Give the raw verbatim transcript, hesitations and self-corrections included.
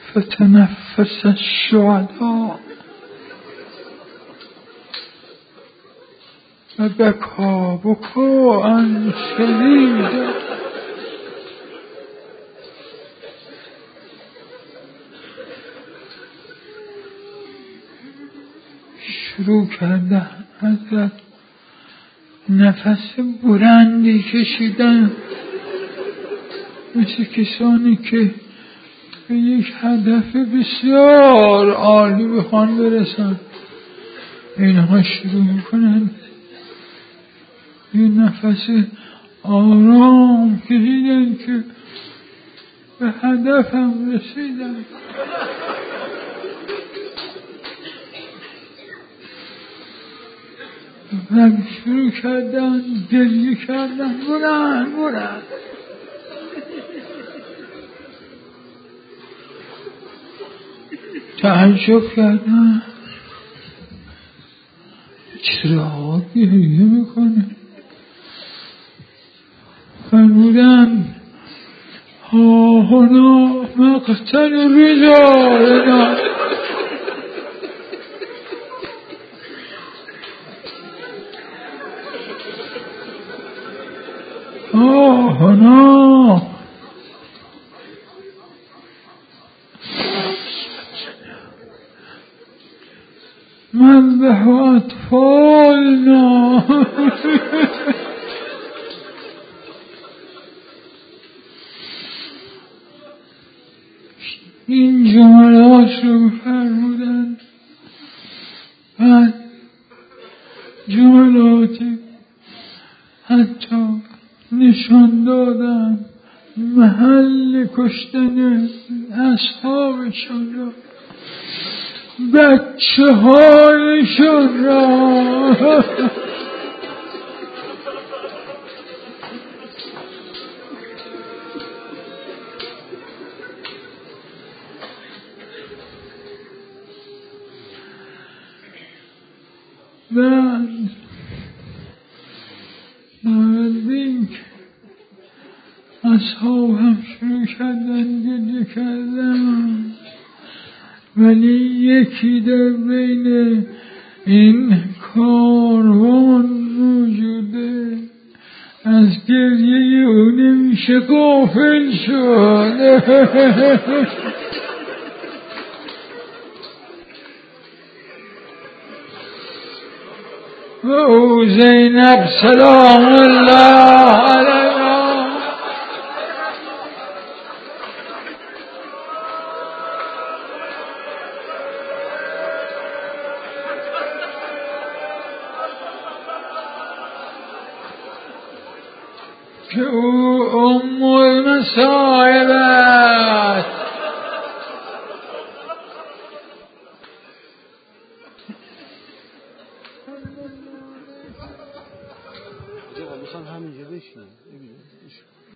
فتنفس الشهداء فبكى بكاء شديدا. شروع کردن حضرت نفس بلندی کشیدن، مثل کسانی که به یک هدف بسیار عالی بخوان برسن. اینها شروع میکنن یه نفس آرام کشیدن که به هدفم رسیدن. و شروع کردن گریه کردن بلند بلند. تعجب کردن چرا گریه میکنه. فرمودن ها هنا مقتل رجالنا. ها هنا مذبح اطفالنا. این جملات رو فرمودن. بعد جملاتی حتی نشان دادن محل کشتن اصحابشون را، بچه هایشون را. بعد نردین اصحاب هم شروع کردن گریه کردن، ولی یکی در بین این کاروان موجوده از گریه او نمیشه غافل شد. او زینب سلام الله علیها که او ام المصائب است. همینجا بشین.